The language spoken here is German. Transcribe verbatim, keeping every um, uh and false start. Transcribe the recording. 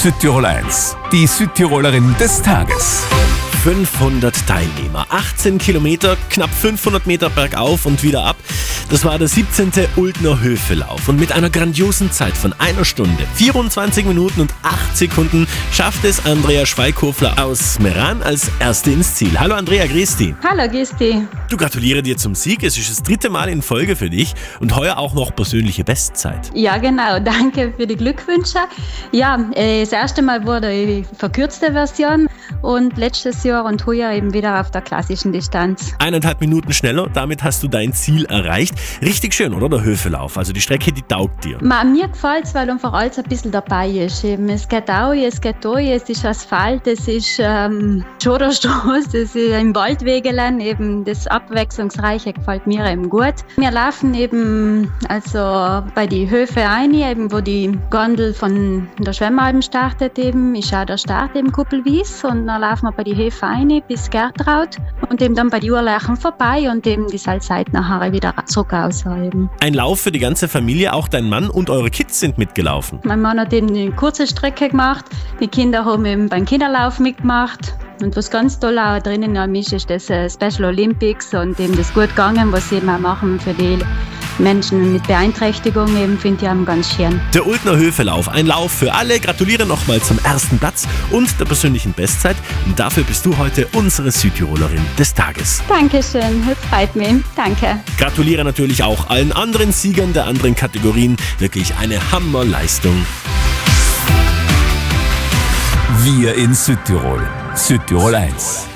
Südtirol eins, die Südtirolerin des Tages. fünfhundert Teilnehmer, achtzehn Kilometer, knapp fünfhundert Meter bergauf und wieder ab. Das war der siebzehnte Uldner Höfelauf. Und mit einer grandiosen Zeit von einer Stunde, vierundzwanzig Minuten und acht Sekunden schafft es Andrea Schweighöfler aus Meran als Erste ins Ziel. Hallo Andrea, grüß dich. Hallo, grüß dich. Du, gratuliere dir zum Sieg. Es ist das dritte Mal in Folge für dich und heuer auch noch persönliche Bestzeit. Ja, genau. Danke für die Glückwünsche. Ja, äh, das erste Mal wurde die verkürzte Version und letztes Jahr und heuer eben wieder auf der klassischen Distanz. Eineinhalb Minuten schneller, damit hast du dein Ziel erreicht. Richtig schön, oder, der Höfelauf? Also die Strecke, die taugt dir. Ma, mir gefällt es, weil einfach alles ein bisschen dabei ist. Eben, es geht auch, es geht da, es ist Asphalt, es ist ähm, Schoderstraße, es ist im Waldwegelein. Eben das Abwechslungsreiche gefällt mir eben gut. Wir laufen eben also bei die Höfe ein, eben wo die Gondel von der Schwemmalm startet, eben ist auch der Start eben Kuppelwies, und dann laufen wir bei die Höfe ein bis Gertraud und eben dann bei die Urlärchen vorbei und eben die Salzeit nachher wieder zurück aus. Eben. Ein Lauf für die ganze Familie, auch dein Mann und eure Kids sind mitgelaufen. Mein Mann hat eben eine kurze Strecke gemacht, die Kinder haben eben beim Kinderlauf mitgemacht. Und was ganz toll auch drinnen ist, ist das Special Olympics und eben das gut gegangen, was sie eben auch machen für die Menschen mit Beeinträchtigung, eben finde ich auch ganz schön. Der Uldner Höfelauf, ein Lauf für alle. Gratuliere nochmal zum ersten Platz und der persönlichen Bestzeit. Und dafür bist du heute unsere Südtirolerin des Tages. Dankeschön, das freut mich. Danke. Gratuliere natürlich auch allen anderen Siegern der anderen Kategorien. Wirklich eine Hammerleistung. Wir in Südtirol. Südtirol eins.